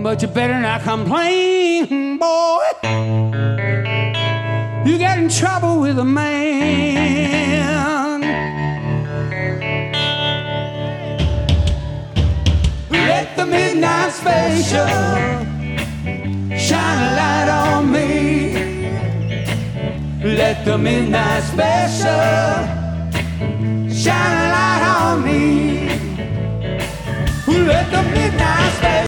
but you better not complain, boy. You get in trouble with a man. Let the midnight special shine a light on me. Let the midnight special shine a light on me. Let the midnight special